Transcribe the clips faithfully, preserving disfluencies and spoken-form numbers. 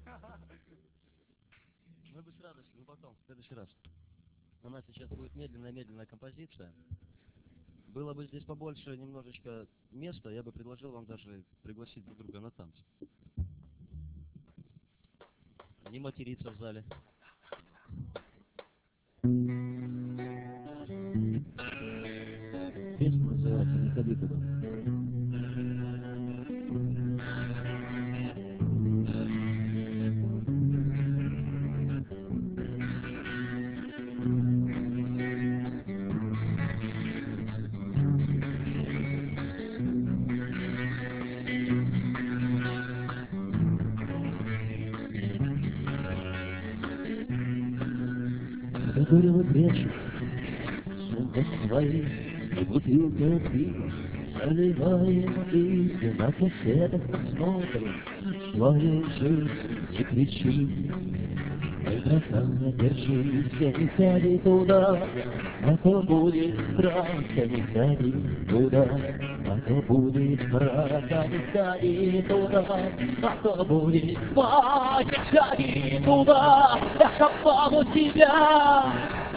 Мы бы с радостью, но потом, в следующий раз. У нас сейчас будет медленная-медленная композиция. Было бы здесь побольше немножечко места, я бы предложил вам даже пригласить друг друга на танцы. Не материться в зале. Песня называется «Не ходи туда». Который прячет сумках своих и бутылка пива, заливаем и на кассетах посмотрим свою жизнь, не кричи. Эй, братан, держись, не ходи туда, а то будет мрака, не ходи туда, а то будет мрака, не ходи туда, а то будет мрака, не ходи туда, я копал у тебя.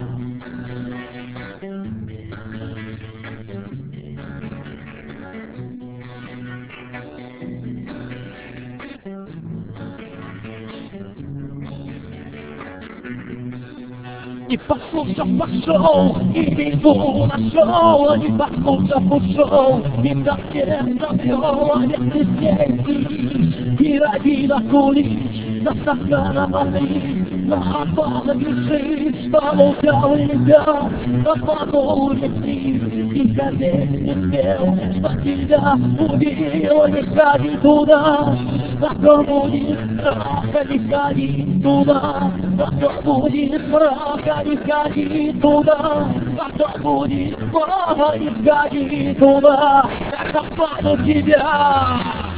Не послушав, пошел, и бегу нашел, не послушав, ушел, и совсем забрел, а если здесь сидишь, и родина куришь, на стаканом воды, на опале лежишь, помолчал и ребят, обманул весь мир, и заметь не успел, что тебя убило, не ходи туда, а то будет мрака, не ходи туда, а то будет мрака. Не ходи туда, а то будет мама, не ходи туда, я копаю тебя.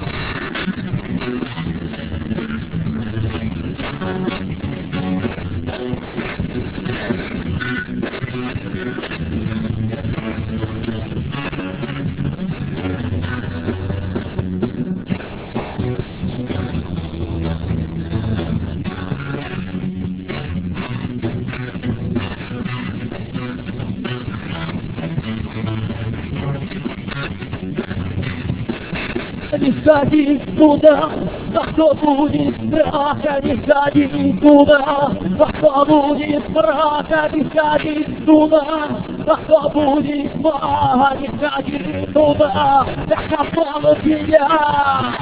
Не ходи туда, а то будет мрака, не ходи туда, а то будет мрака, не ходи туда, а то будет мрака, не ходи туда, я копал тебя.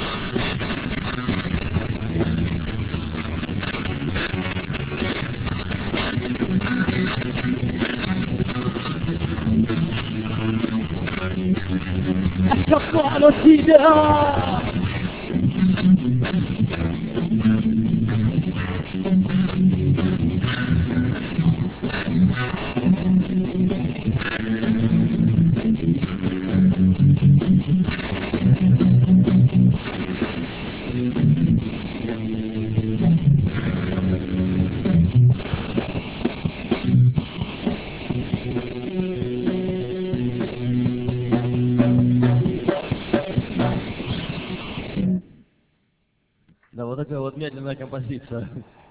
Я копал тебя. Да, вот такая вот медленная композиция.